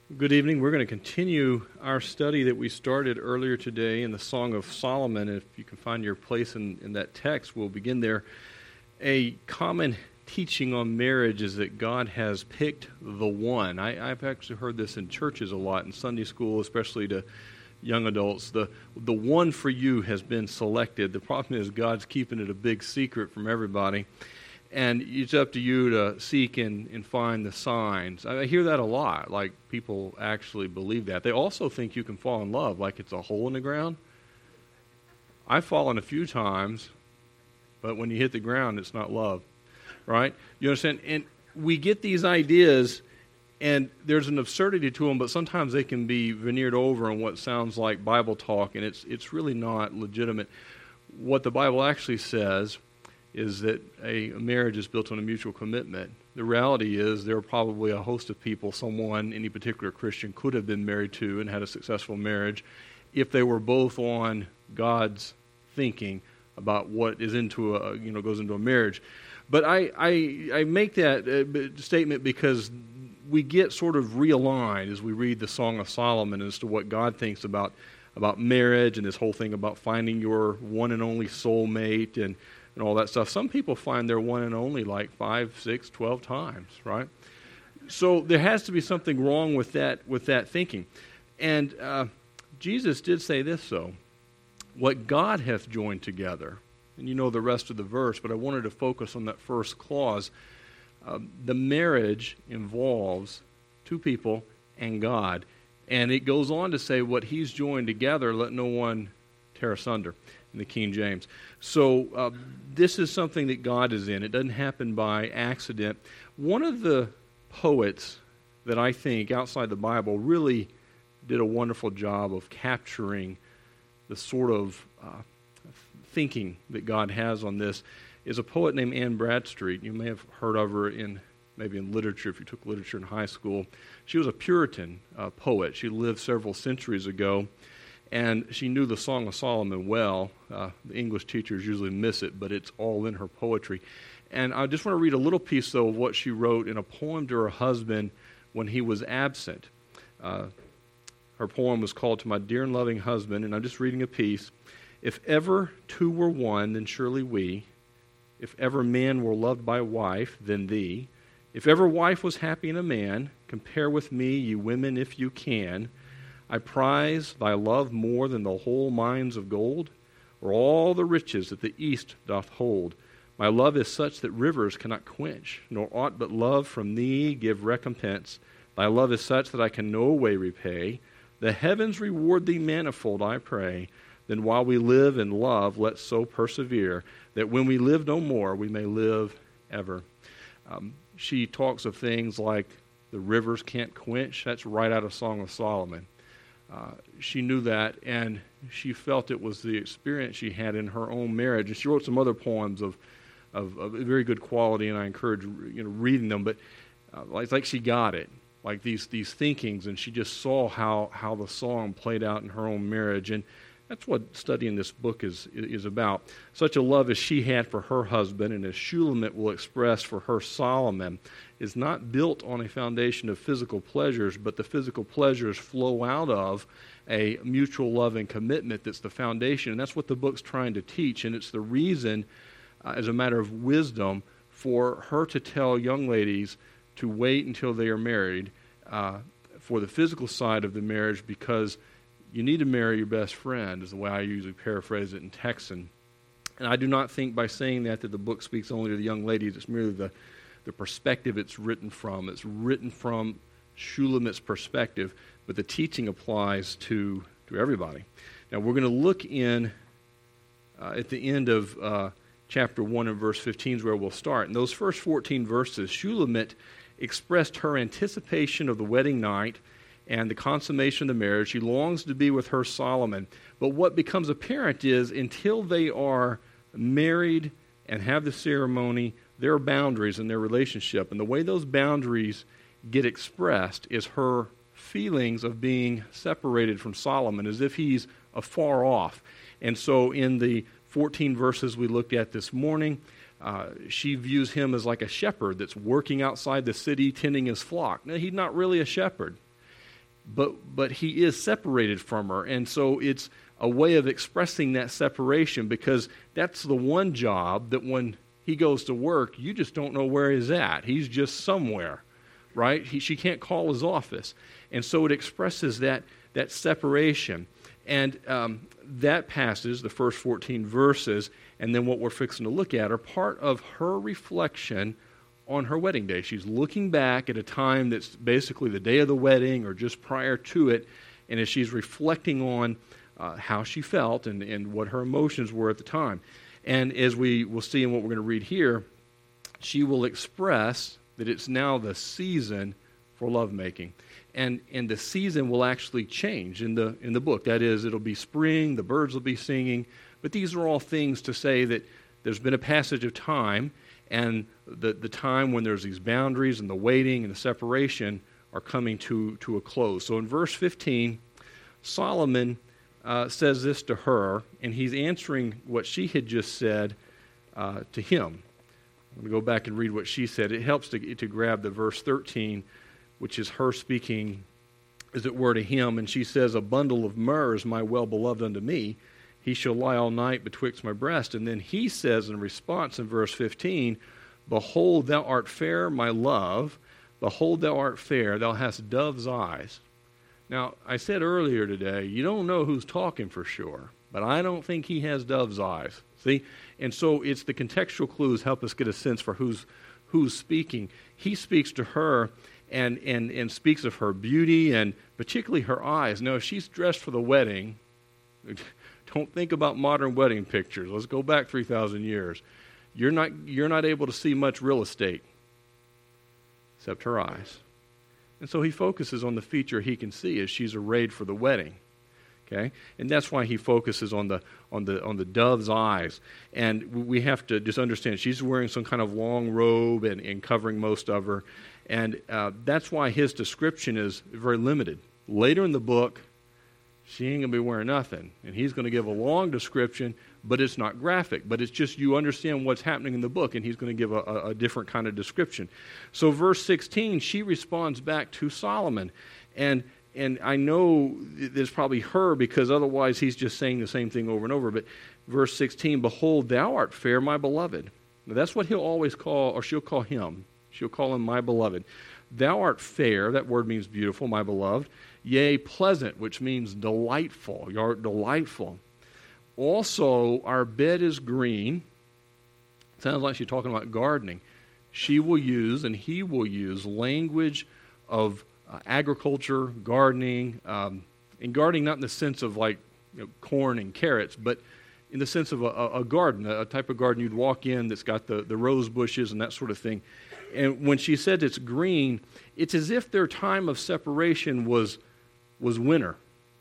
Good evening. We're going to continue our study that we started earlier today in the Song of Solomon. If you can find your place in that text, we'll begin there. A common teaching on marriage is that God has picked the one. I've actually heard this in churches a lot, in Sunday school, especially to young adults. The one for you has been selected. The problem is God's keeping it a big secret from everybody. And it's up to you to seek and find the signs. I hear that a lot, like people actually believe that. They also think you can fall in love, like it's a hole in the ground. I've fallen a few times, but when you hit the ground, it's not love, right? You understand? And we get these ideas, and there's an absurdity to them, but sometimes they can be veneered over in what sounds like Bible talk, and it's really not legitimate. What the Bible actually says is that a marriage is built on a mutual commitment. The reality is there are probably a host of people, someone, any particular Christian, could have been married to and had a successful marriage if they were both on God's thinking about what is goes into a marriage. But I make that statement because we get sort of realigned as we read the Song of Solomon as to what God thinks about marriage and this whole thing about finding your one and only soulmate and all that stuff. Some people find their one and only like 5, 6, 12 times, right? So there has to be something wrong with that thinking. And Jesus did say this, though, what God hath joined together. And you know the rest of the verse, but I wanted to focus on that first clause. The marriage involves two people and God. And it goes on to say, what he's joined together, let no one tear asunder, in the King James. So this is something that God is in. It doesn't happen by accident. One of the poets that I think, outside the Bible, really did a wonderful job of capturing the sort of thinking that God has on this is a poet named Anne Bradstreet. You may have heard of her maybe in literature, if you took literature in high school. She was a Puritan poet. She lived several centuries ago, and she knew the Song of Solomon well. The English teachers usually miss it, but it's all in her poetry. And I just want to read a little piece, though, of what she wrote in a poem to her husband when he was absent. Her poem was called To My Dear and Loving Husband, and I'm just reading a piece. If ever two were one, then surely we. If ever man were loved by wife, then thee. If ever wife was happy in a man, compare with me, ye women, if you can. I prize thy love more than the whole mines of gold, or all the riches that the east doth hold. My love is such that rivers cannot quench, nor aught but love from thee give recompense. Thy love is such that I can no way repay. The heavens reward thee manifold, I pray. Then while we live in love, let's so persevere, that when we live no more, we may live ever. She talks of things like the rivers can't quench. That's right out of Song of Solomon. She knew that, and she felt it was the experience she had in her own marriage. And she wrote some other poems of very good quality, and I encourage reading them. But like she got it, like these thinkings, and she just saw how the song played out in her own marriage. And that's what studying this book is about. Such a love as she had for her husband, and as Shulamit will express for her Solomon, is not built on a foundation of physical pleasures, but the physical pleasures flow out of a mutual love and commitment that's the foundation. And that's what the book's trying to teach, and it's the reason, as a matter of wisdom, for her to tell young ladies to wait until they are married for the physical side of the marriage, because you need to marry your best friend, is the way I usually paraphrase it in Texan. And I do not think by saying that the book speaks only to the young ladies. It's merely the perspective it's written from. It's written from Shulamit's perspective, but the teaching applies to everybody. Now we're going to look in at the end of chapter 1 and verse 15 is where we'll start. In those first 14 verses, Shulamit expressed her anticipation of the wedding night and the consummation of the marriage. She longs to be with her Solomon. But what becomes apparent is until they are married and have the ceremony, there are boundaries in their relationship. And the way those boundaries get expressed is her feelings of being separated from Solomon, as if he's afar off. And so in the 14 verses we looked at this morning, she views him as like a shepherd that's working outside the city tending his flock. Now, he's not really a shepherd. but he is separated from her. And so it's a way of expressing that separation, because that's the one job that when he goes to work, you just don't know where he's at. He's just somewhere, right? She can't call his office. And so it expresses that separation. And that passage, the first 14 verses, and then what we're fixing to look at, are part of her reflection on her wedding day. She's looking back at a time that's basically the day of the wedding or just prior to it, and as she's reflecting on how she felt and what her emotions were at the time. And as we will see in what we're going to read here, she will express that it's now the season for lovemaking. And the season will actually change in the book. That is, it'll be spring, the birds will be singing. But these are all things to say that there's been a passage of time, and the time when there's these boundaries and the waiting and the separation are coming to a close. So in verse 15, Solomon says this to her, and he's answering what she had just said to him. I'm going to go back and read what she said. It helps to grab the verse 13, which is her speaking, as it were, to him. And she says, "A bundle of myrrh is my well-beloved unto me. He shall lie all night betwixt my breast." And then he says in response in verse 15, "Behold, thou art fair, my love. Behold, thou art fair. Thou hast dove's eyes." Now, I said earlier today, you don't know who's talking for sure, but I don't think he has dove's eyes. See? And so it's the contextual clues help us get a sense for who's speaking. He speaks to her and speaks of her beauty and particularly her eyes. Now, if she's dressed for the wedding, don't think about modern wedding pictures. Let's go back 3,000 years. You're not able to see much real estate except her eyes. And so he focuses on the feature he can see as she's arrayed for the wedding. Okay? And that's why he focuses on the dove's eyes. And we have to just understand she's wearing some kind of long robe and covering most of her. And that's why his description is very limited. Later in the book, she ain't going to be wearing nothing. And he's going to give a long description, but it's not graphic. But it's just you understand what's happening in the book, and he's going to give a different kind of description. So verse 16, she responds back to Solomon. And I know it's probably her, because otherwise he's just saying the same thing over and over. But verse 16, "Behold, thou art fair, my beloved." Now that's what he'll always call, or she'll call him. She'll call him my beloved. "Thou art fair," that word means beautiful, my beloved. "Yea, pleasant," which means delightful. You are delightful. "Also, our bed is green." Sounds like she's talking about gardening. She will use, and he will use, language of agriculture, gardening, and gardening not in the sense of like corn and carrots, but in the sense of a garden, a type of garden you'd walk in that's got the rose bushes and that sort of thing. And when she said it's green, it's as if their time of separation was winter.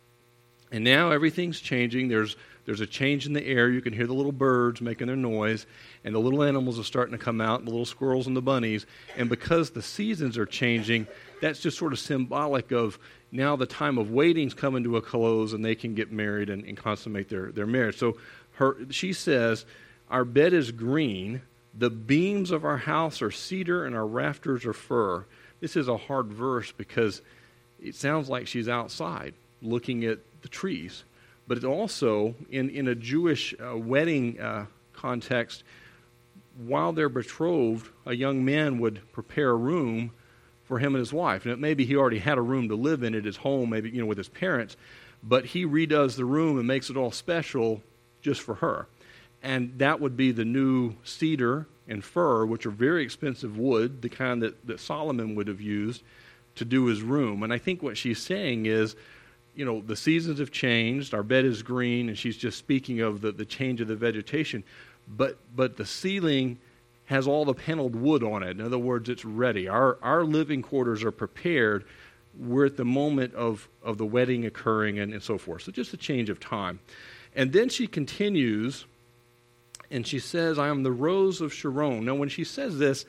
And now everything's changing. There's a change in the air. You can hear the little birds making their noise, and the little animals are starting to come out, the little squirrels and the bunnies. And because the seasons are changing, that's just sort of symbolic of now the time of waiting's coming to a close, and they can get married and consummate their marriage. So she says, "Our bed is green. The beams of our house are cedar, and our rafters are fir." This is a hard verse because it sounds like she's outside looking at the trees. But it also, in a Jewish wedding context, while they're betrothed, a young man would prepare a room for him and his wife. And maybe he already had a room to live in at his home, maybe with his parents, but he redoes the room and makes it all special just for her. And that would be the new cedar and fir, which are very expensive wood, the kind that Solomon would have used to do his room. And I think what she's saying is, the seasons have changed, our bed is green, and she's just speaking of the change of the vegetation. But the ceiling has all the paneled wood on it. In other words, it's ready. Our living quarters are prepared. We're at the moment of the wedding occurring and so forth. So just a change of time. And then she continues, and she says, "I am the rose of Sharon." Now, when she says this,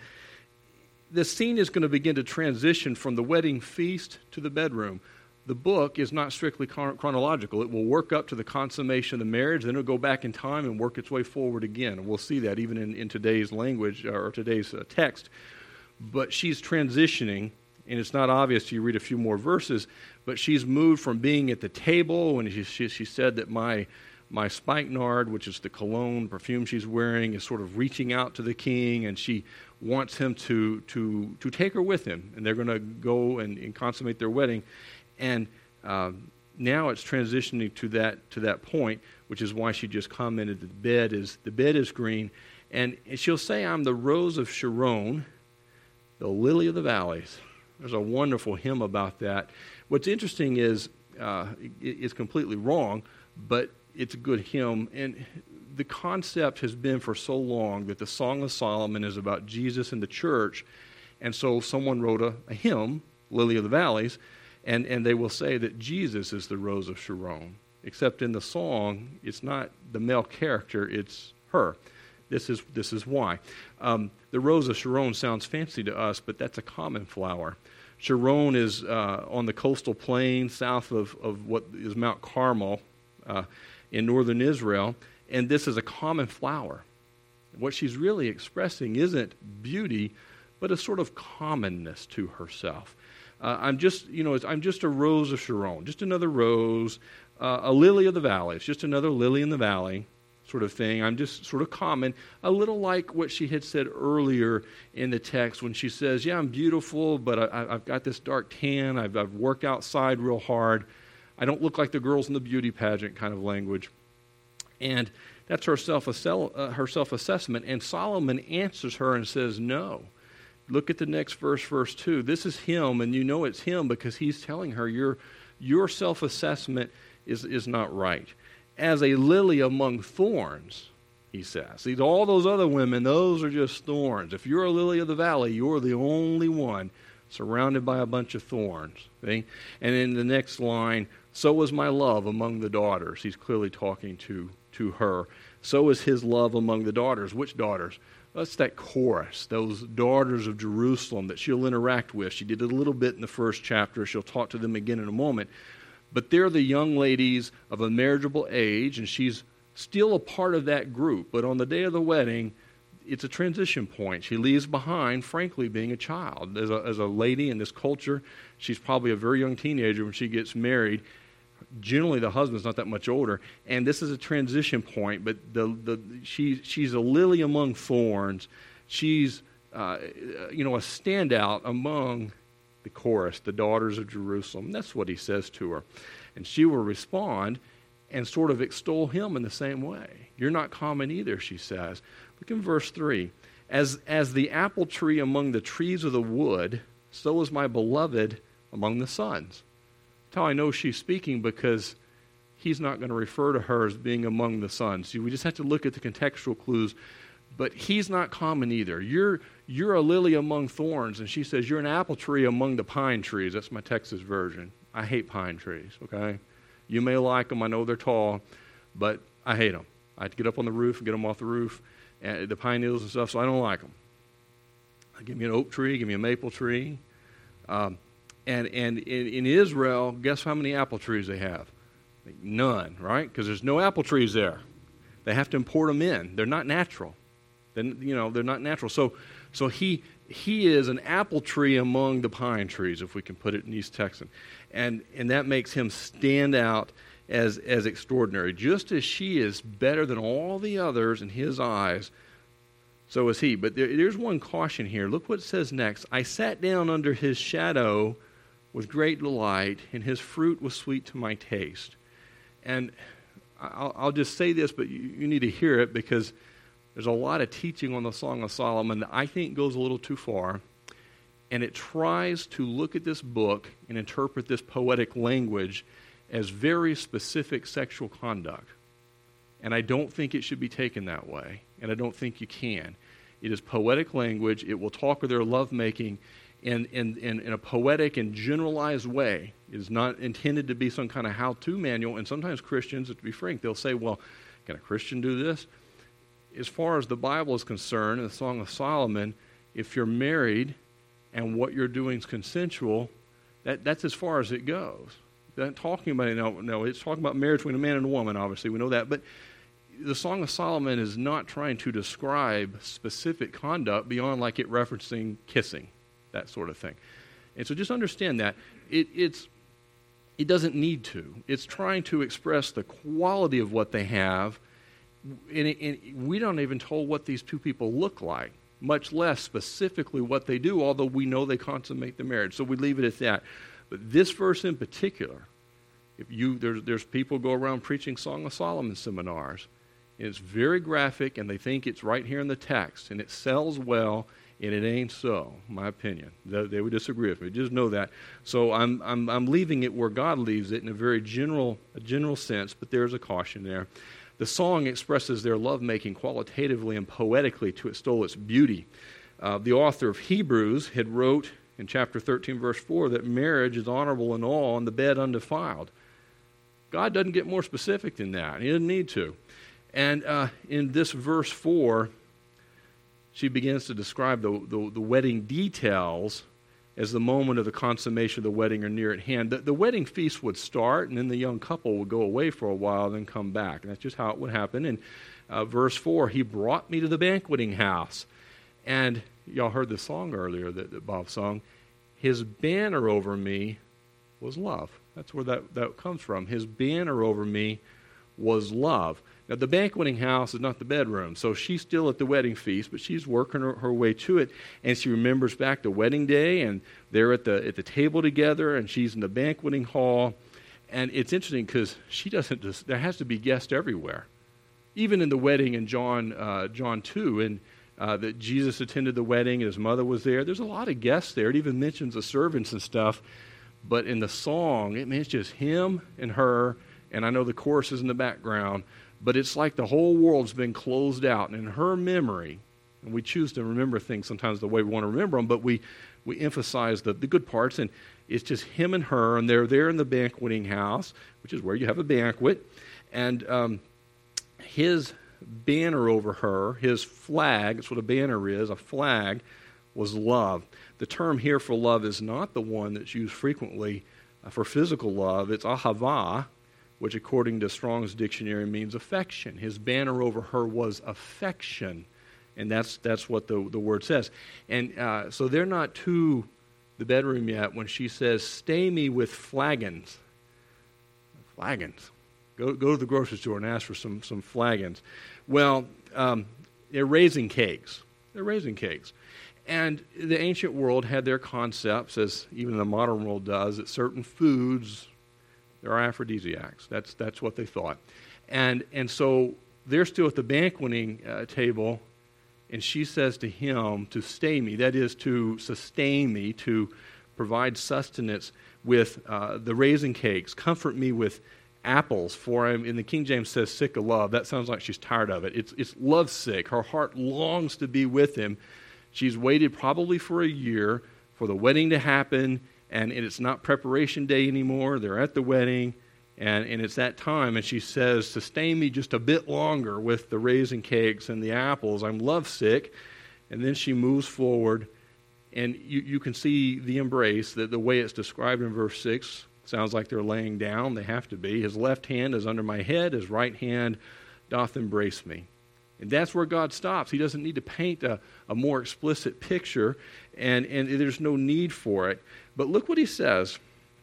the scene is going to begin to transition from the wedding feast to the bedroom. The book is not strictly chronological. It will work up to the consummation of the marriage, then it'll go back in time and work its way forward again. And we'll see that even in today's language or today's text. But she's transitioning, and it's not obvious till you read a few more verses, but she's moved from being at the table, and she said that my spikenard, which is the cologne perfume she's wearing, is sort of reaching out to the king, and she wants him to take her with him, and they're going to go and consummate their wedding. And now it's transitioning to that point, which is why she just commented that the bed is green, and she'll say, "I'm the rose of Sharon, the lily of the valleys." There's a wonderful hymn about that. What's interesting is it's completely wrong, but it's a good hymn. And the concept has been for so long that the Song of Solomon is about Jesus and the church. And so someone wrote a hymn, Lily of the Valleys, and they will say that Jesus is the rose of Sharon. Except in the song, it's not the male character, it's her. This is why. The rose of Sharon sounds fancy to us, but that's a common flower. Sharon is on the coastal plain south of what is Mount Carmel in northern Israel, and this is a common flower. What she's really expressing isn't beauty, but a sort of commonness to herself. I'm just a rose of Sharon, just another rose, a lily of the valley. It's just another lily in the valley, sort of thing. I'm just sort of common, a little like what she had said earlier in the text when she says, "Yeah, I'm beautiful, but I've got this dark tan. I've worked outside real hard. I don't look like the girls in the beauty pageant," kind of language. And that's her self-assessment. And Solomon answers her and says, no. Look at the next verse, verse 2. This is him, and you know it's him because he's telling her your self-assessment is not right. As a lily among thorns, he says. See, all those other women, those are just thorns. If you're a lily of the valley, you're the only one surrounded by a bunch of thorns. See? And in the next line, so is my love among the daughters. He's clearly talking to her. So is his love among the daughters. Which daughters? That's that chorus, those daughters of Jerusalem that she'll interact with. She did it a little bit in the first chapter. She'll talk to them again in a moment. But they're the young ladies of a marriageable age, and she's still a part of that group. But on the day of the wedding, it's a transition point. She leaves behind, frankly, being a child. As a lady in this culture, she's probably a very young teenager when she gets married. Generally, the husband's not that much older, and this is a transition point. But she's a lily among thorns. She's a standout among the chorus, the daughters of Jerusalem. That's what he says to her, and she will respond and sort of extol him in the same way. You're not common either, she says. Look in verse 3. As the apple tree among the trees of the wood, so is my beloved among the sons. That's how I know she's speaking, because he's not going to refer to her as being among the sons. We just have to look at the contextual clues. But he's not common either. You're a lily among thorns, and she says you're an apple tree among the pine trees. That's my Texas version. I hate pine trees, okay? You may like them. I know they're tall, but I hate them. I have to get up on the roof and get them off the roof, and the pine needles and stuff, so I don't like them. Give me an oak tree, give me a maple tree. And in Israel, guess how many apple trees they have? None, right? Because there's no apple trees there. They have to import them in. They're not natural. They're not natural. So he is an apple tree among the pine trees, if we can put it in East Texan. And that makes him stand out as extraordinary. Just as she is better than all the others in his eyes, so is he. But there's one caution here. Look what it says next. I sat down under his shadow with great delight, and his fruit was sweet to my taste. And I'll just say this, but you need to hear it, because there's a lot of teaching on the Song of Solomon that I think goes a little too far, and it tries to look at this book and interpret this poetic language as very specific sexual conduct. And I don't think it should be taken that way, and I don't think you can. It is poetic language. It will talk of their lovemaking in a poetic and generalized way. It is not intended to be some kind of how-to manual, and sometimes Christians, to be frank, they'll say, well, can a Christian do this? As far as the Bible is concerned, in the Song of Solomon, if you're married and what you're doing is consensual, that's as far as it goes. It's not talking about it's talking about marriage between a man and a woman, obviously, we know that, but the Song of Solomon is not trying to describe specific conduct beyond like it referencing kissing, that sort of thing. And so just understand that. It doesn't need to. It's trying to express the quality of what they have, and we don't even told what these two people look like, much less specifically what they do, although we know they consummate the marriage. So we leave it at that. But this verse in particular, there's people go around preaching Song of Solomon seminars, and it's very graphic, and they think it's right here in the text, and it sells well, and it ain't so, in my opinion. They would disagree with me. Just know that. So I'm leaving it where God leaves it in a very general sense, but there's a caution there. The song expresses their lovemaking qualitatively and poetically to extol its beauty. The author of Hebrews had wrote in chapter 13, verse 4, that marriage is honorable in all and the bed undefiled. God doesn't get more specific than that. He doesn't need to. And in this verse 4, she begins to describe the wedding details as the moment of the consummation of the wedding are near at hand. The wedding feast would start, and then the young couple would go away for a while and then come back. And that's just how it would happen. In verse 4, he brought me to the banqueting house. And y'all heard the song earlier that Bob sung. His banner over me was love. That's where that comes from. His banner over me was love. Now, the banqueting house is not the bedroom, so she's still at the wedding feast, but she's working her way to it, and she remembers back to wedding day, and they're at the table together, and she's in the banqueting hall, and it's interesting because she doesn't just, there has to be guests everywhere. Even in the wedding in John 2, and that Jesus attended the wedding, and his mother was there. There's a lot of guests there. It even mentions the servants and stuff, but in the song, it's just him and her, and I know the chorus is in the background, but it's like the whole world's been closed out. And in her memory, and we choose to remember things sometimes the way we want to remember them, but we emphasize the good parts, and it's just him and her, and they're there in the banqueting house, which is where you have a banquet, and his banner over her, his flag, that's what a banner is, a flag, was love. The term here for love is not the one that's used frequently for physical love. It's ahava, which according to Strong's dictionary means affection. His banner over her was affection, and that's what the word says. And so they're not to the bedroom yet when she says, stay me with flagons. Flagons. Go to the grocery store and ask for some flagons. Well, they're raising cakes. They're raising cakes. And the ancient world had their concepts, as even the modern world does, that certain foods, they're aphrodisiacs. That's what they thought. And so they're still at the banqueting table, and she says to him to stay me, that is to sustain me, to provide sustenance with the raisin cakes, comfort me with apples, for I'm, in the King James says sick of love. That sounds like she's tired of it. It's love sick. Her heart longs to be with him. She's waited probably for a year for the wedding to happen, and it's not preparation day anymore. They're at the wedding, and it's that time, and she says, sustain me just a bit longer with the raisin cakes and the apples. I'm lovesick. And then she moves forward, and you can see the embrace, the way it's described in verse 6. Sounds like they're laying down. They have to be. His left hand is under my head. His right hand doth embrace me. And that's where God stops. He doesn't need to paint a more explicit picture, and there's no need for it. But look what he says.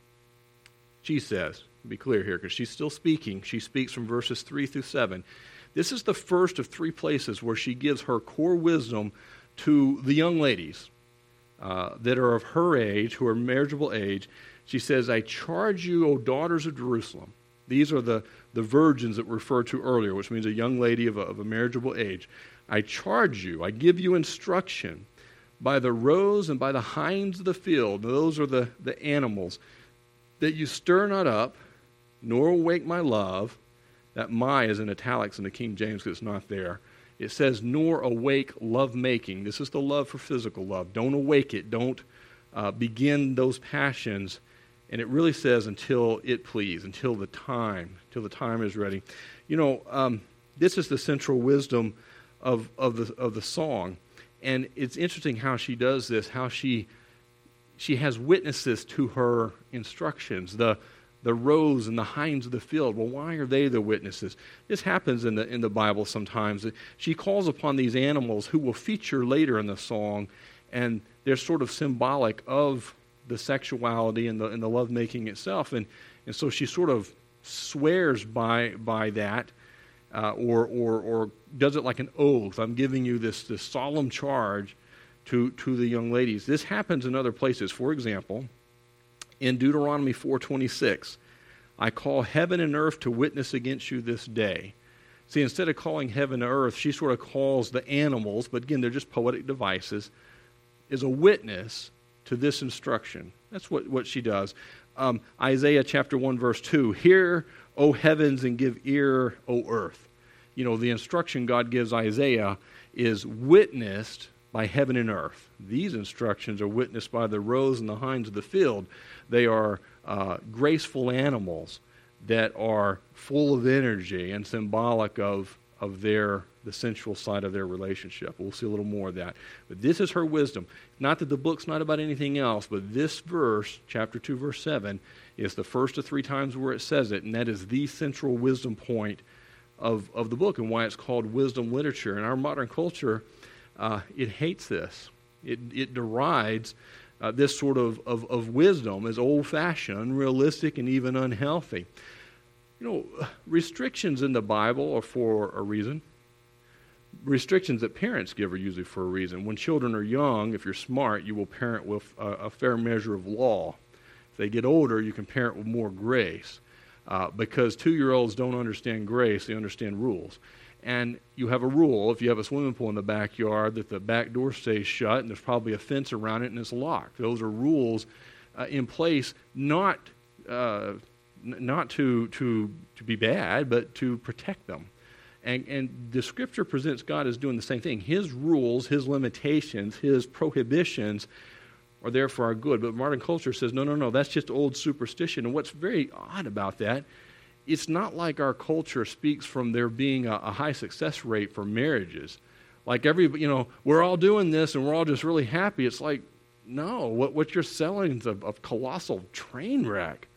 She says, to be clear here, because she's still speaking. She speaks from verses 3 through 7. This is the first of three places where she gives her core wisdom to the young ladies that are of her age, who are marriageable age. She says, I charge you, O daughters of Jerusalem. These are the virgins that we referred to earlier, which means a young lady of a marriageable age. I charge you, I give you instruction by the roes and by the hinds of the field. Those are the animals. That you stir not up, nor awake my love. That my is in italics in the King James because it's not there. It says, nor awake love-making. This is the love for physical love. Don't awake it. Don't begin those passions. And it really says until it please, until the time is ready. You know, this is the central wisdom of the song. And it's interesting how she does this, how she has witnesses to her instructions, the roes and the hinds of the field. Well, why are they the witnesses? This happens in the Bible sometimes. She calls upon these animals who will feature later in the song, and they're sort of symbolic of the sexuality and the lovemaking itself. And so she sort of swears by that, or does it like an oath. I'm giving you this solemn charge to the young ladies. This happens in other places. For example, in Deuteronomy 4:26, I call heaven and earth to witness against you this day. See, instead of calling heaven and earth, she sort of calls the animals, but again, they're just poetic devices, is a witness to this instruction. That's what she does. Isaiah chapter 1, verse 2, hear, O heavens, and give ear, O earth. You know, the instruction God gives Isaiah is witnessed by heaven and earth. These instructions are witnessed by the roes and the hinds of the field. They are graceful animals that are full of energy and symbolic of the sensual side of their relationship. We'll see a little more of that. But this is her wisdom. Not that the book's not about anything else, but this verse, chapter 2, verse 7, is the first of 3 times where it says it, and that is the central wisdom point of the book and why it's called wisdom literature. In our modern culture, it hates this. It derides this sort of wisdom as old-fashioned, unrealistic, and even unhealthy. You know, restrictions in the Bible are for a reason. Restrictions that parents give are usually for a reason. When children are young, if you're smart, you will parent with a fair measure of law. If they get older, you can parent with more grace. Because 2-year-olds don't understand grace, they understand rules. And you have a rule, if you have a swimming pool in the backyard, that the back door stays shut and there's probably a fence around it and it's locked. Those are rules in place not to be bad, but to protect them. And the Scripture presents God as doing the same thing. His rules, His limitations, His prohibitions are there for our good. But modern culture says, no, that's just old superstition. And what's very odd about that, it's not like our culture speaks from there being a high success rate for marriages. Like we're all doing this and we're all just really happy. It's like, no, what you're selling is a colossal train wreck.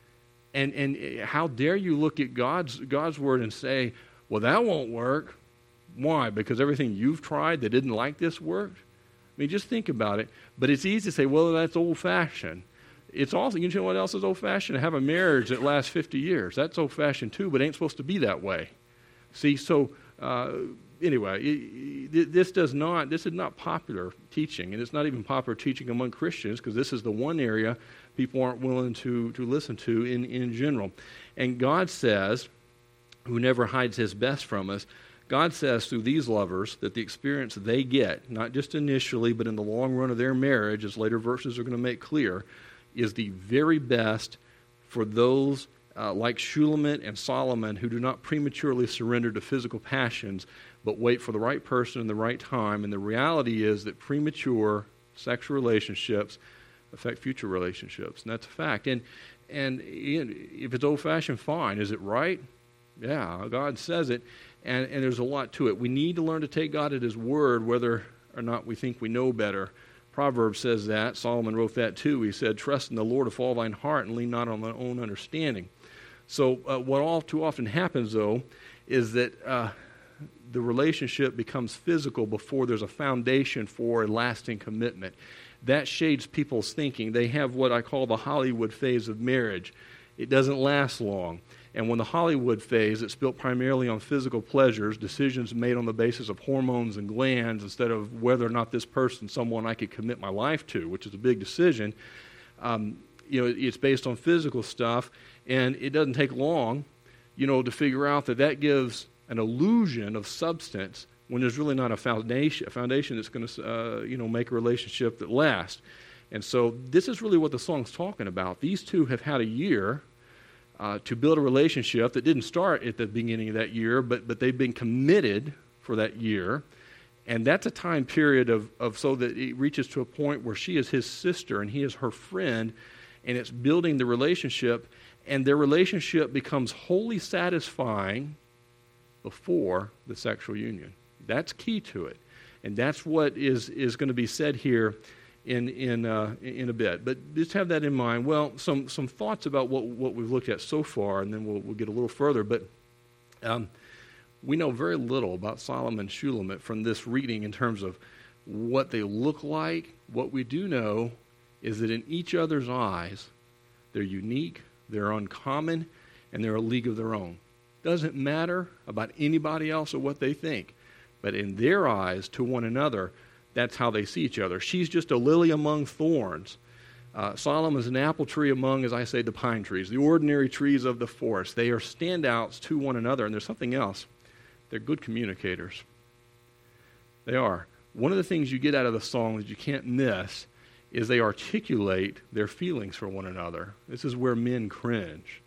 And how dare you look at God's word and say, well, that won't work. Why? Because everything you've tried that didn't like this worked? I mean, just think about it. But it's easy to say, well, that's old-fashioned. It's also, you know what else is old-fashioned? To have a marriage that lasts 50 years. That's old-fashioned too, but it ain't supposed to be that way. See, so anyway, this is not popular teaching, and it's not even popular teaching among Christians, because this is the one area people aren't willing to listen to in general. And God says, who never hides His best from us, God says through these lovers that the experience they get, not just initially, but in the long run of their marriage, as later verses are going to make clear, is the very best for those like Shulamit and Solomon who do not prematurely surrender to physical passions, but wait for the right person in the right time. And the reality is that premature sexual relationships affect future relationships, and that's a fact. And if it's old-fashioned, fine. Is it right? Yeah, God says it, and there's a lot to it. We need to learn to take God at His word, whether or not we think we know better. Proverbs says that. Solomon wrote that too. He said, trust in the Lord with all thine heart and lean not on thine own understanding. So what all too often happens, though, is that the relationship becomes physical before there's a foundation for a lasting commitment. That shades people's thinking. They have what I call the Hollywood phase of marriage. It doesn't last long. And when the Hollywood phase, it's built primarily on physical pleasures, decisions made on the basis of hormones and glands instead of whether or not this person's someone I could commit my life to, which is a big decision. It's based on physical stuff, and it doesn't take long, to figure out that gives an illusion of substance when there's really not a foundation that's going to, make a relationship that lasts. And so this is really what the song's talking about. These two have had a year to build a relationship that didn't start at the beginning of that year, but they've been committed for that year. And that's a time period of so that it reaches to a point where she is his sister and he is her friend, and it's building the relationship, and their relationship becomes wholly satisfying before the sexual union. That's key to it. And that's what is going to be said here in a bit. But just have that in mind. Well, some thoughts about what we've looked at so far, and then we'll get a little further. But we know very little about Solomon and Shulamit from this reading in terms of what they look like. What we do know is that in each other's eyes, they're unique, they're uncommon, and they're a league of their own. Doesn't matter about anybody else or what they think, but in their eyes to one another, that's how they see each other. She's just a lily among thorns. Solomon is an apple tree among, as I say, the pine trees, the ordinary trees of the forest. They are standouts to one another, and there's something else. They're good communicators. They are. One of the things you get out of the song that you can't miss is they articulate their feelings for one another. This is where men cringe.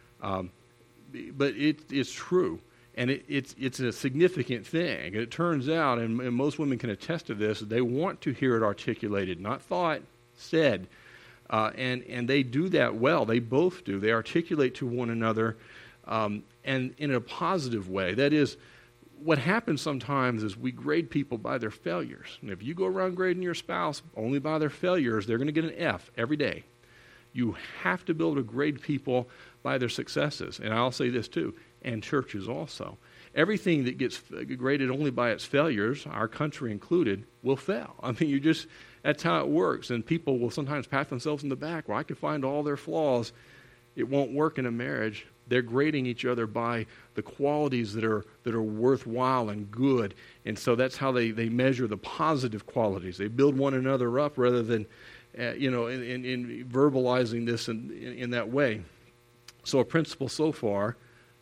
But it's true, and it's a significant thing. And it turns out, and most women can attest to this, they want to hear it articulated, not thought, said. And they do that well. They both do. They articulate to one another, and in a positive way. That is, what happens sometimes is we grade people by their failures. And if you go around grading your spouse only by their failures, they're going to get an F every day. You have to be able to grade people by their successes. And I'll say this too, and churches also. Everything that gets graded only by its failures, our country included, will fail. I mean, that's how it works. And people will sometimes pat themselves in the back. Well, I can find all their flaws. It won't work in a marriage. They're grading each other by the qualities that are worthwhile and good. And so that's how they measure the positive qualities. They build one another up rather than, in verbalizing this in that way. So a principle so far,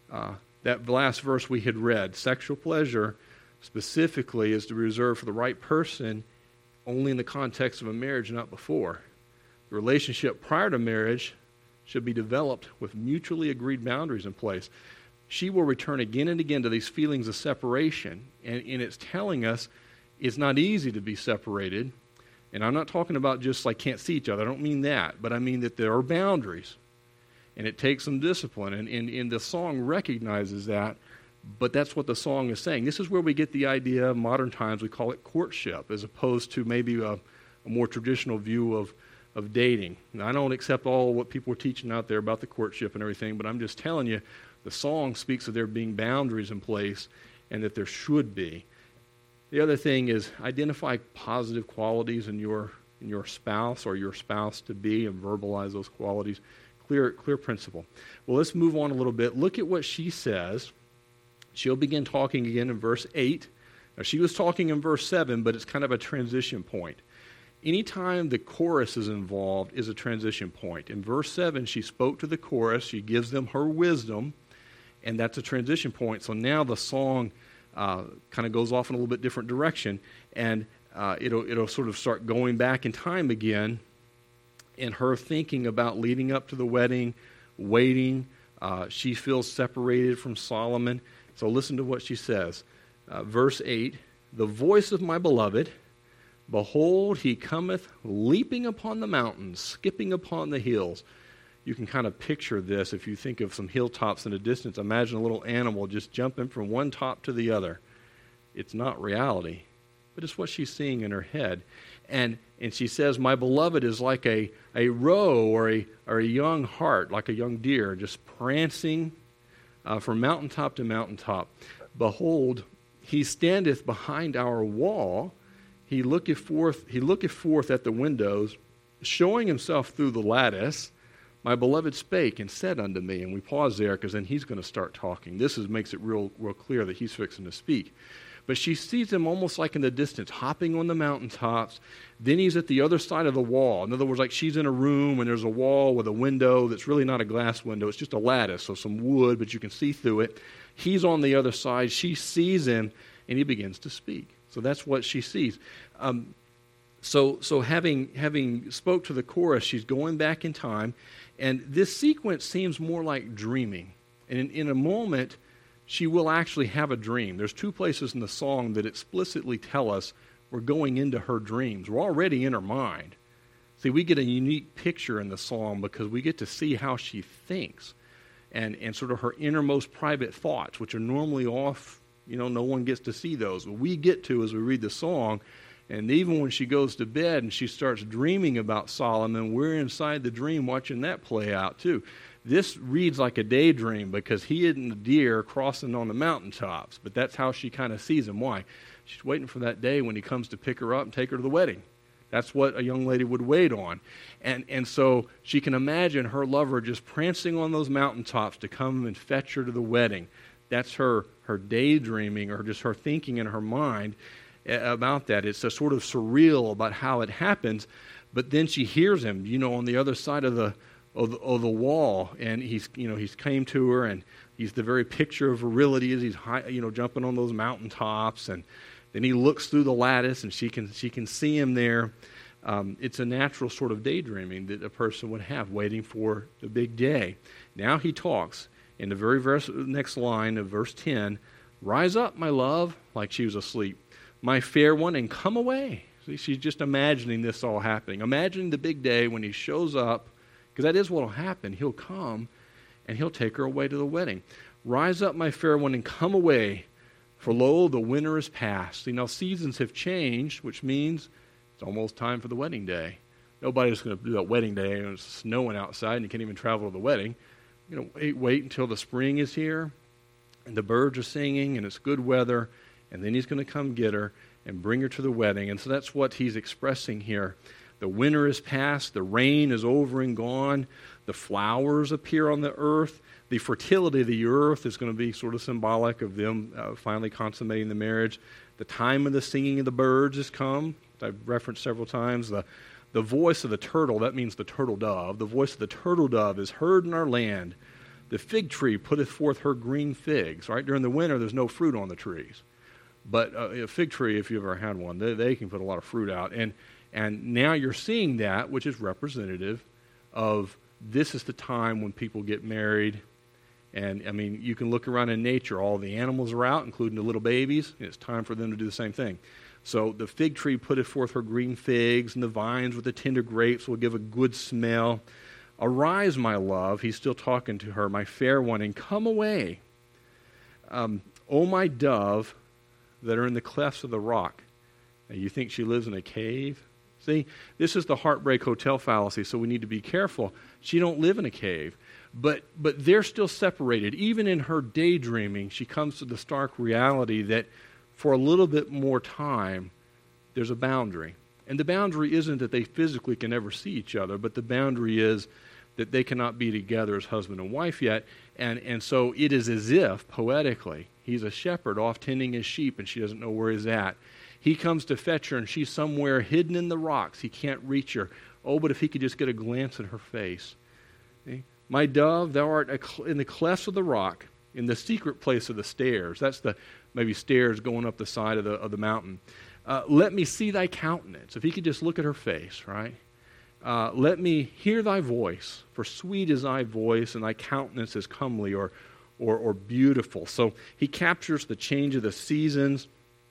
that last verse we had read, sexual pleasure specifically is to be reserved for the right person only in the context of a marriage, not before. The relationship prior to marriage should be developed with mutually agreed boundaries in place. She will return again and again to these feelings of separation, and it's telling us it's not easy to be separated. And I'm not talking about just like can't see each other. I don't mean that, but I mean that there are boundaries, and it takes some discipline, and the song recognizes that, but that's what the song is saying. This is where we get the idea, modern times, we call it courtship, as opposed to maybe a more traditional view of dating. Now, I don't accept all what people are teaching out there about the courtship and everything, but I'm just telling you, the song speaks of there being boundaries in place and that there should be. The other thing is identify positive qualities in your spouse or your spouse-to-be and verbalize those qualities. Clear principle. Well, let's move on a little bit. Look at what she says. She'll begin talking again in verse 8. Now, she was talking in verse 7, but it's kind of a transition point. Anytime the chorus is involved is a transition point. In verse 7, she spoke to the chorus. She gives them her wisdom, and that's a transition point. So now the song kind of goes off in a little bit different direction, and it'll sort of start going back in time again, and her thinking about leading up to the wedding, waiting. She feels separated from Solomon. So listen to what she says. Verse 8, the voice of my beloved, behold, he cometh leaping upon the mountains, skipping upon the hills. You can kind of picture this if you think of some hilltops in the distance. Imagine a little animal just jumping from one top to the other. It's not reality, but it's what she's seeing in her head. And she says, my beloved is like a roe or a young hart, like a young deer, just prancing from mountaintop to mountaintop. Behold, he standeth behind our wall. He looketh forth at the windows, showing himself through the lattice. My beloved spake and said unto me, and we pause there because then he's going to start talking. This makes it real clear that he's fixing to speak. But she sees him almost like in the distance, hopping on the mountaintops. Then he's at the other side of the wall. In other words, like she's in a room and there's a wall with a window that's really not a glass window. It's just a lattice, so some wood, but you can see through it. He's on the other side. She sees him, and he begins to speak. So that's what she sees. So having spoke to the chorus, she's going back in time, and this sequence seems more like dreaming. And in a moment, she will actually have a dream. There's two places in the song that explicitly tell us we're going into her dreams. We're already in her mind. See, we get a unique picture in the song because we get to see how she thinks and sort of her innermost private thoughts, which are normally off. No one gets to see those. But we get to as we read the song. And even when she goes to bed and she starts dreaming about Solomon, we're inside the dream watching that play out too. This reads like a daydream because he isn't a deer crossing on the mountaintops, but that's how she kind of sees him. Why? She's waiting for that day when he comes to pick her up and take her to the wedding. That's what a young lady would wait on. And so she can imagine her lover just prancing on those mountaintops to come and fetch her to the wedding. That's her daydreaming, or just her thinking in her mind about that. It's a sort of surreal about how it happens. But then she hears him, on the other side of the wall, and he's came to her, and he's the very picture of virility as he's jumping on those mountaintops, and then he looks through the lattice, and she can see him there. It's a natural sort of daydreaming that a person would have, waiting for the big day. Now he talks in the very next line of verse 10. Rise up, my love, like she was asleep, my fair one, and come away. See, she's just imagining this all happening, imagining the big day when he shows up, because that is what will happen. He'll come, and he'll take her away to the wedding. Rise up, my fair one, and come away, for lo, the winter is past. See, now seasons have changed, which means it's almost time for the wedding day. Nobody's going to do that wedding day, and it's snowing outside, and you can't even travel to the wedding. Wait until the spring is here, and the birds are singing, and it's good weather, and then he's going to come get her and bring her to the wedding. And so that's what he's expressing here. The winter is past, the rain is over and gone, the flowers appear on the earth. The fertility of the earth is going to be sort of symbolic of them finally consummating the marriage. The time of the singing of the birds has come. I've referenced several times. The voice of the turtle, that means the turtle dove. The voice of the turtle dove is heard in our land. The fig tree putteth forth her green figs. Right? During the winter, there's no fruit on the trees. But a fig tree, if you've ever had one, they can put a lot of fruit out. And now you're seeing that, which is representative of this is the time when people get married. And, you can look around in nature. All the animals are out, including the little babies. And it's time for them to do the same thing. So the fig tree putteth forth her green figs, and the vines with the tender grapes will give a good smell. Arise, my love. He's still talking to her, my fair one, and come away. O my dove that are in the clefts of the rock. Now, you think she lives in a cave? See, this is the Heartbreak Hotel fallacy, so we need to be careful. She don't live in a cave. But they're still separated. Even in her daydreaming, she comes to the stark reality that for a little bit more time, there's a boundary. And the boundary isn't that they physically can never see each other, but the boundary is that they cannot be together as husband and wife yet. And so it is as if, poetically, he's a shepherd off tending his sheep, and she doesn't know where he's at. He comes to fetch her, and she's somewhere hidden in the rocks. He can't reach her. Oh, but if he could just get a glance at her face. See? My dove, thou art in the clefts of the rock, in the secret place of the stairs. That's the maybe stairs going up the side of the mountain. Let me see thy countenance. If he could just look at her face, right? Let me hear thy voice, for sweet is thy voice, and thy countenance is comely or beautiful. So he captures the change of the seasons.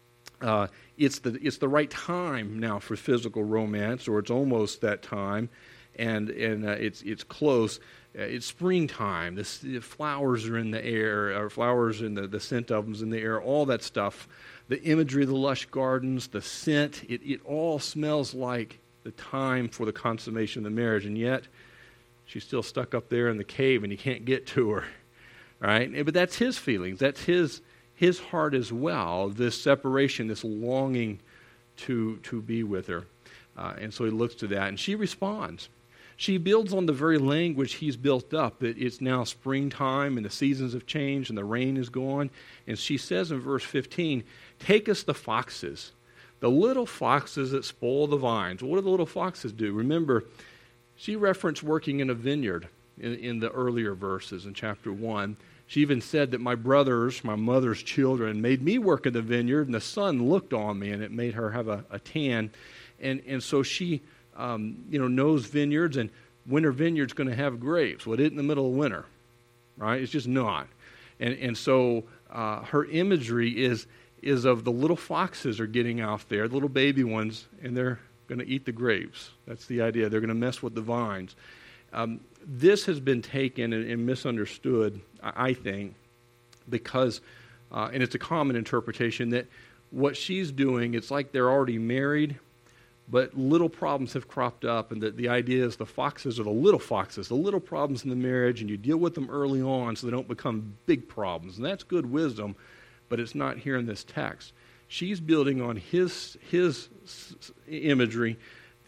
It's the right time now for physical romance, or it's almost that time, and it's close. It's springtime. The flowers are in the air, or flowers in the scent of them's in the air. All that stuff, the imagery of the lush gardens, the scent. It all smells like the time for the consummation of the marriage, and yet she's still stuck up there in the cave, and he can't get to her. Right? But that's his feelings. That's his heart as well, this separation, this longing to be with her. And so he looks to that, and she responds. She builds on the very language he's built up, that it's now springtime and the seasons have changed and the rain is gone. And she says in verse 15, take us the foxes, the little foxes that spoil the vines. What do the little foxes do? Remember, she referenced working in a vineyard in the earlier verses in chapter 1. She even said that my brothers, my mother's children, made me work in the vineyard, and the sun looked on me, and it made her have a tan. And so she knows vineyards, and winter vineyard's going to have grapes. Well, it isn't in the middle of winter, right? It's just not. And so her imagery is of the little foxes are getting out there, the little baby ones, and they're going to eat the grapes. That's the idea. They're going to mess with the vines. This has been taken and misunderstood, I think, because, and it's a common interpretation, that what she's doing, it's like they're already married, but little problems have cropped up, and the idea is the foxes are the little problems in the marriage, and you deal with them early on so they don't become big problems. And that's good wisdom, but it's not here in this text. She's building on his imagery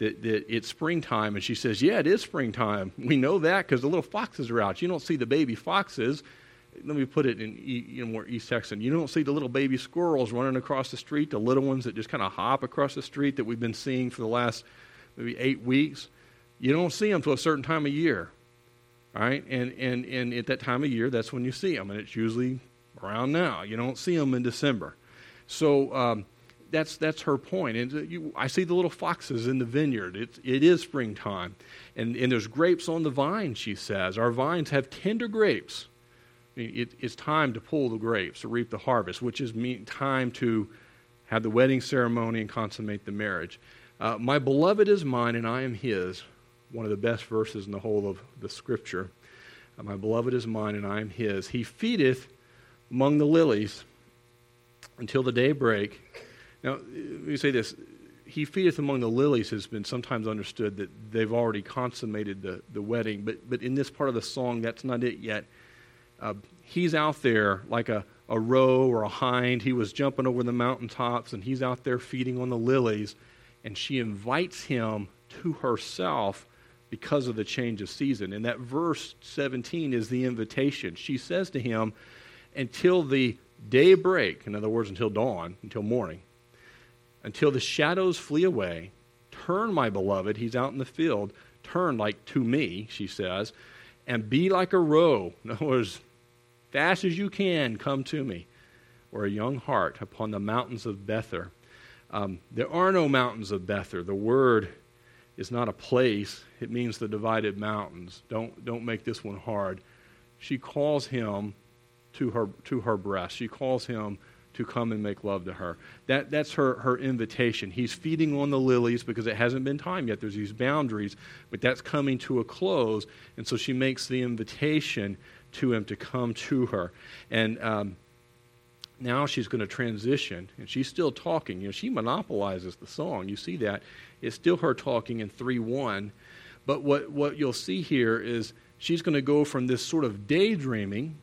that it's springtime. And she says, yeah, it is springtime. We know that because the little foxes are out. You don't see the baby foxes. Let me put it in more East Texan. You don't see the little baby squirrels running across the street, the little ones that just kind of hop across the street that we've been seeing for the last maybe 8 weeks. You don't see them till a certain time of year, right? And at that time of year, that's when you see them, and it's usually around now. You don't see them in December. So that's her point. And I see the little foxes in the vineyard. It is springtime, and there's grapes on the vine. She says our vines have tender grapes. It's time to pull the grapes, to reap the harvest, which is time to have the wedding ceremony and consummate the marriage. My beloved is mine and I am his. One of the best verses in the whole of the Scripture. My beloved is mine and I am his. He feedeth among the lilies until the day break. Now, let me say this. He feedeth among the lilies has been sometimes understood that they've already consummated the wedding. But in this part of the song, that's not it yet. He's out there like a roe or a hind. He was jumping over the mountaintops, and he's out there feeding on the lilies. And she invites him to herself because of the change of season. And that verse 17 is the invitation. She says to him, until the day break, in other words, until dawn, until morning, until the shadows flee away, turn, my beloved, he's out in the field, turn like to me, she says, and be like a roe. In other words, fast as you can, come to me, or a young hart upon the mountains of Bether. There are no mountains of Bether. The word is not a place. It means the divided mountains. Don't make this one hard. She calls him to her breast. She calls him to come and make love to her. That's her invitation. He's feeding on the lilies because it hasn't been time yet. There's these boundaries, but that's coming to a close, and so she makes the invitation to him to come to her. And now she's going to transition, and she's still talking. She monopolizes the song. You see that. It's still her talking in 3:1. But what you'll see here is she's going to go from this sort of daydreaming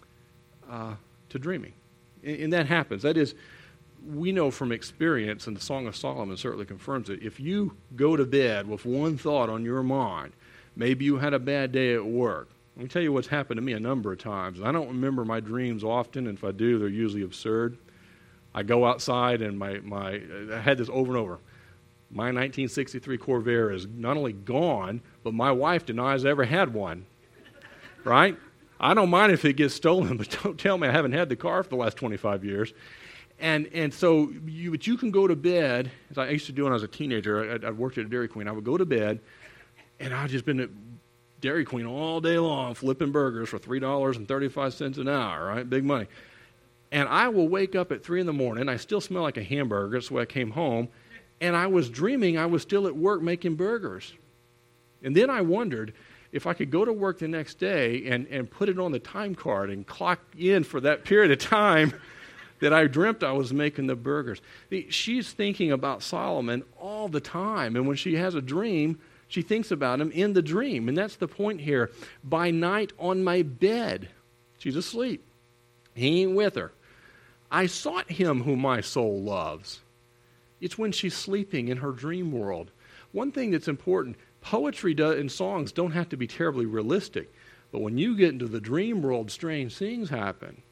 to dreaming. And that happens. That is, we know from experience, and the Song of Solomon certainly confirms it, if you go to bed with one thought on your mind, maybe you had a bad day at work. Let me tell you what's happened to me a number of times. I don't remember my dreams often, and if I do, they're usually absurd. I go outside, and I had this over and over. My 1963 Corvair is not only gone, but my wife denies I ever had one. Right? I don't mind if it gets stolen, but don't tell me I haven't had the car for the last 25 years. And so you can go to bed, as I used to do when I was a teenager. I worked at a Dairy Queen. I would go to bed, and I'd just been at Dairy Queen all day long flipping burgers for $3.35 an hour, right? Big money. And I will wake up at 3 in the morning. I still smell like a hamburger. That's the way I came home. And I was dreaming I was still at work making burgers. And then I wondered if I could go to work the next day and put it on the time card and clock in for that period of time that I dreamt I was making the burgers. She's thinking about Solomon all the time. And when she has a dream, she thinks about him in the dream. And that's the point here. By night on my bed, she's asleep. He ain't with her. I sought him whom my soul loves. It's when she's sleeping in her dream world. One thing that's important, poetry and songs don't have to be terribly realistic. But when you get into the dream world, strange things happen.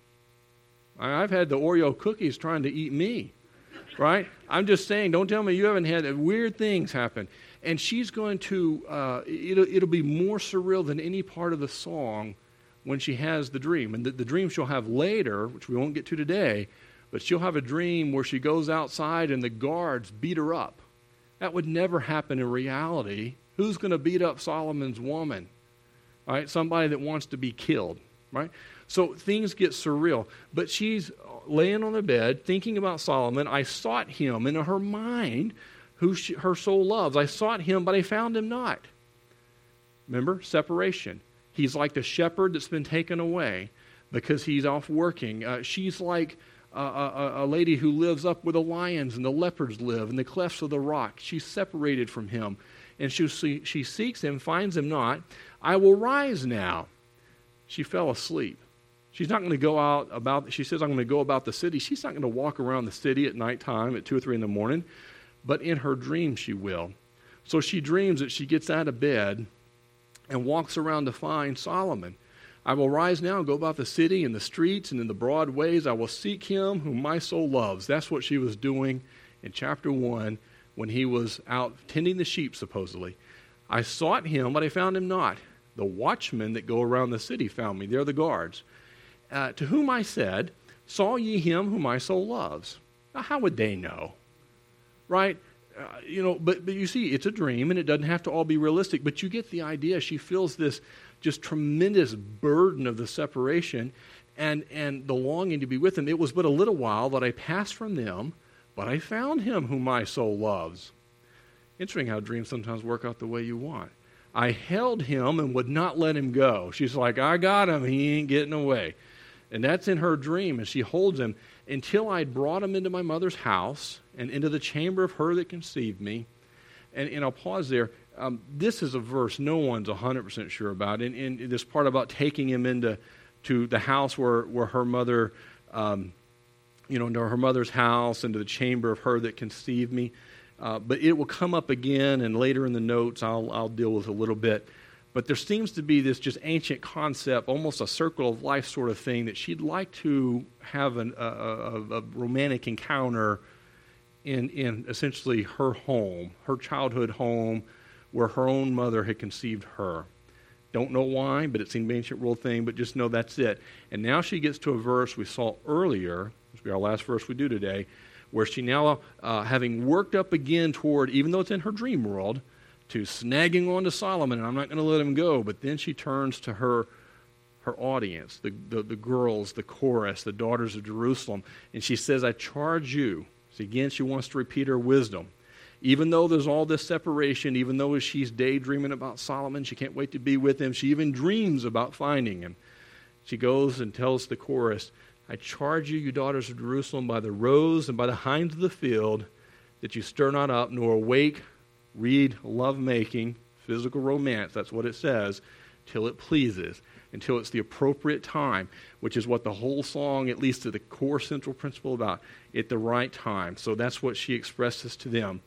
I've had the Oreo cookies trying to eat me, right? I'm just saying, don't tell me you haven't had weird things happen. And she's going to, it'll be more surreal than any part of the song when she has the dream. And the dream she'll have later, which we won't get to today, but she'll have a dream where she goes outside and the guards beat her up. That would never happen in reality. Who's going to beat up Solomon's woman? Right? Somebody that wants to be killed, right? So things get surreal. But she's laying on the bed thinking about Solomon. I sought him in her mind, who her soul loves. I sought him, but I found him not. Remember? Separation. He's like the shepherd that's been taken away because he's off working. She's like a lady who lives up where the lions and the leopards live in the clefts of the rock. She's separated from him. And she seeks him, finds him not. I will rise now. She fell asleep. She's not going to go out about, she says, I'm going to go about the city. She's not going to walk around the city at nighttime at 2 or 3 in the morning, but in her dream she will. So she dreams that she gets out of bed and walks around to find Solomon. I will rise now and go about the city and the streets and in the broad ways. I will seek him whom my soul loves. That's what she was doing in chapter 1 when he was out tending the sheep, supposedly. I sought him, but I found him not. The watchmen that go around the city found me. They're the guards. To whom I said, saw ye him whom my soul loves? Now, how would they know? Right? But you see, it's a dream, and it doesn't have to all be realistic, but you get the idea. She feels this just tremendous burden of the separation and the longing to be with him. It was but a little while that I passed from them, but I found him whom my soul loves. Interesting how dreams sometimes work out the way you want. I held him and would not let him go. She's like, I got him. He ain't getting away. And that's in her dream, and she holds him until I'd brought him into my mother's house and into the chamber of her that conceived me. And I'll pause there. This is a verse no one's 100% sure about. And this part about taking him into the house where her mother, into her mother's house, into the chamber of her that conceived me. But it will come up again, and later in the notes I'll deal with a little bit. But there seems to be this just ancient concept, almost a circle of life sort of thing, that she'd like to have a romantic encounter in essentially her home, her childhood home, where her own mother had conceived her. Don't know why, but it seemed an ancient world thing, but just know that's it. And now she gets to a verse we saw earlier, this will be our last verse we do today, where she now, having worked up again toward, even though it's in her dream world, to snagging on to Solomon, and I'm not going to let him go, but then she turns to her audience, the girls, the chorus, the daughters of Jerusalem, and she says, I charge you. So again, she wants to repeat her wisdom. Even though there's all this separation, even though she's daydreaming about Solomon, she can't wait to be with him, she even dreams about finding him. She goes and tells the chorus, I charge you, you daughters of Jerusalem, by the roes and by the hinds of the field, that you stir not up, nor awake, read lovemaking, physical romance, that's what it says, till it pleases, until it's the appropriate time, which is what the whole song, at least to the core central principle about, at the right time. So that's what she expresses to them.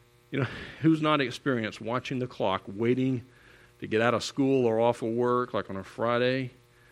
Who's not experienced watching the clock, waiting to get out of school or off of work, like on a Friday?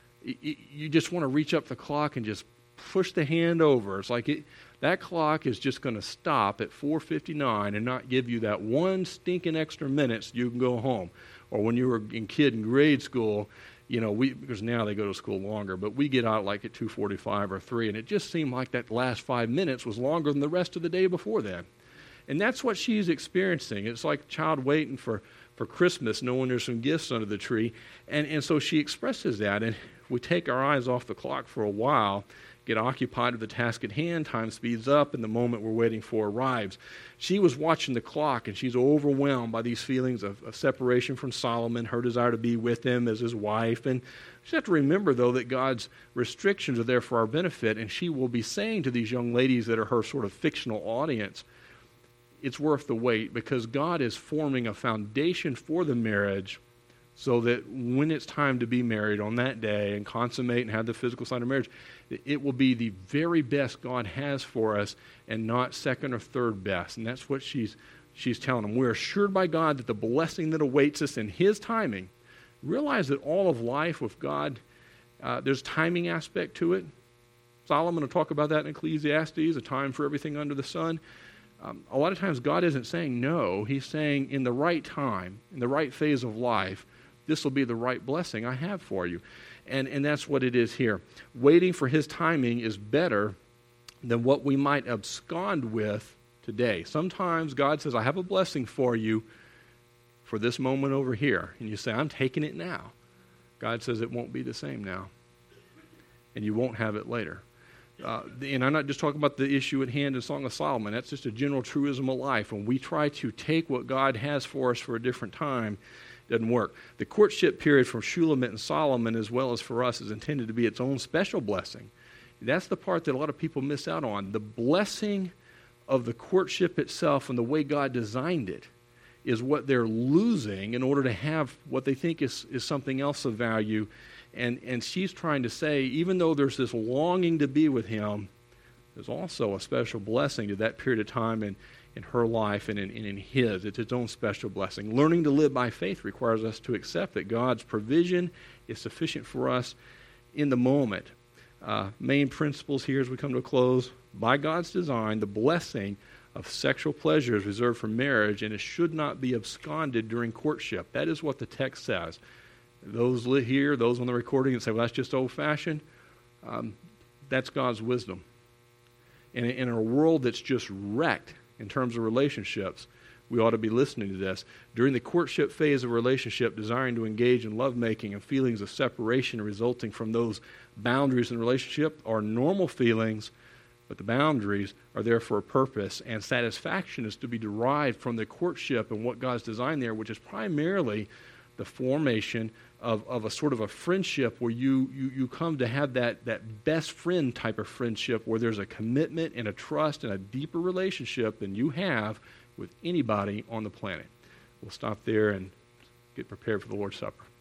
You just want to reach up the clock and just push the hand over. It's like that clock is just going to stop at 4:59 and not give you that one stinking extra minutes you can go home. Or when you were in grade school, because now they go to school longer, but we get out like at 2:45 or 3, and it just seemed like that last 5 minutes was longer than the rest of the day before that. And that's what she's experiencing. It's like a child waiting for Christmas, knowing there's some gifts under the tree. And so she expresses that, and we take our eyes off the clock for a while, get occupied with the task at hand, time speeds up, and the moment we're waiting for arrives. She was watching the clock, and she's overwhelmed by these feelings of separation from Solomon, her desire to be with him as his wife. And she has to remember, though, that God's restrictions are there for our benefit, and she will be saying to these young ladies that are her sort of fictional audience, it's worth the wait, because God is forming a foundation for the marriage so that when it's time to be married on that day and consummate and have the physical sign of marriage, it will be the very best God has for us and not second or third best. And that's what she's telling them. We're assured by God that the blessing that awaits us in His timing. Realize that all of life with God, there's a timing aspect to it. Solomon will talk about that in Ecclesiastes, a time for everything under the sun. A lot of times God isn't saying no. He's saying in the right time, in the right phase of life, this will be the right blessing I have for you. And that's what it is here. Waiting for His timing is better than what we might abscond with today. Sometimes God says, I have a blessing for you for this moment over here. And you say, I'm taking it now. God says it won't be the same now. And you won't have it later. And I'm not just talking about the issue at hand in Song of Solomon. That's just a general truism of life. When we try to take what God has for us for a different time, it doesn't work. The courtship period from Shulamit and Solomon, as well as for us, is intended to be its own special blessing. That's the part that a lot of people miss out on. The blessing of the courtship itself and the way God designed it is what they're losing in order to have what they think is something else of value. And she's trying to say, even though there's this longing to be with him, there's also a special blessing to that period of time in her life and in his. It's its own special blessing. Learning to live by faith requires us to accept that God's provision is sufficient for us in the moment. Main principles here as we come to a close. By God's design, the blessing of sexual pleasure is reserved for marriage, and it should not be absconded during courtship. That is what the text says. Those here, those on the recording that say, well, that's just old-fashioned, that's God's wisdom. And in a world that's just wrecked in terms of relationships, we ought to be listening to this. During the courtship phase of a relationship, desiring to engage in lovemaking and feelings of separation resulting from those boundaries in the relationship are normal feelings, but the boundaries are there for a purpose, and satisfaction is to be derived from the courtship and what God's designed there, which is primarily the formation of a sort of a friendship where you come to have that best friend type of friendship where there's a commitment and a trust and a deeper relationship than you have with anybody on the planet. We'll stop there and get prepared for the Lord's Supper.